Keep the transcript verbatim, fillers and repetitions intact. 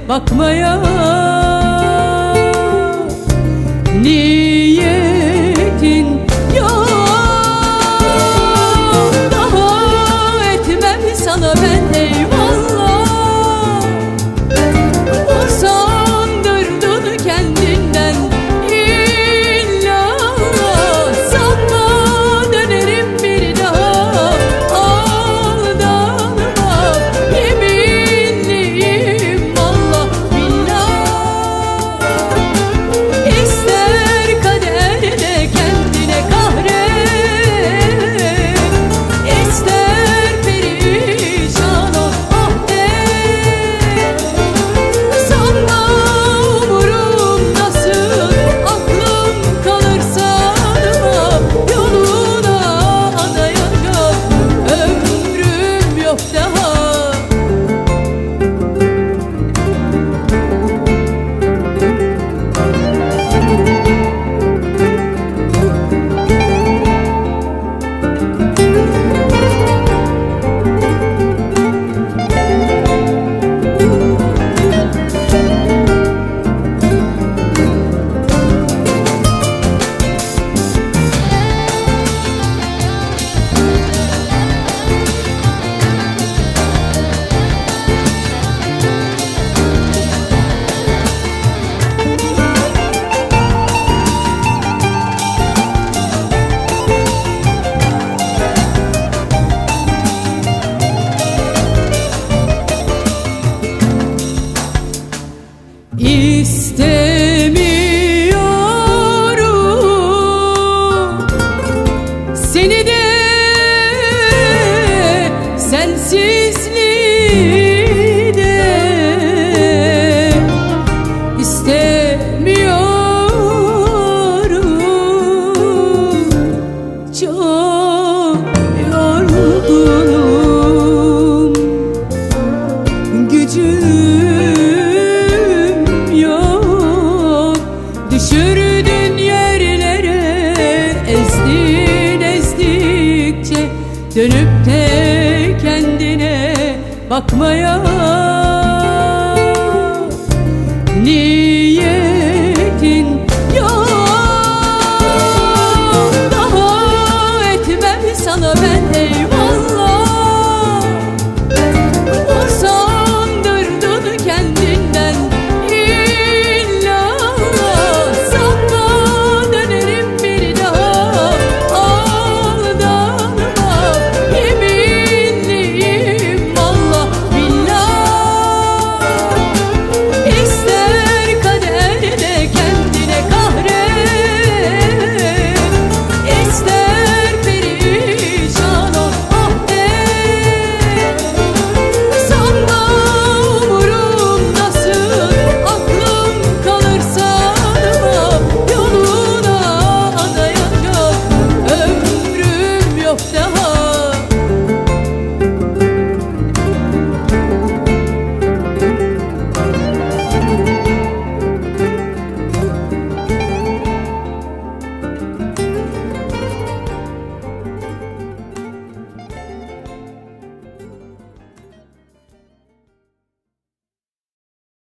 bakmaya niyetin yok. Daha etmem sana ben eyvallah. Usandırdın kendinden illallah. Sanma dönerim bir daha, aldanma. Yeminliyim Allah billah. İster kaderde kendine kahret, ister perişan ol ah de. Sanma umurumdasın, aklım kalır sanma. Yoluna adayacak ömrüm yok daha. İstemiyorum seni de sensizliği de istemiyorum. Çok yorgunum, gücüm yok. Düşürdün yerlere, ezdin ezdikçe. Dönüp de kendine bakmaya niye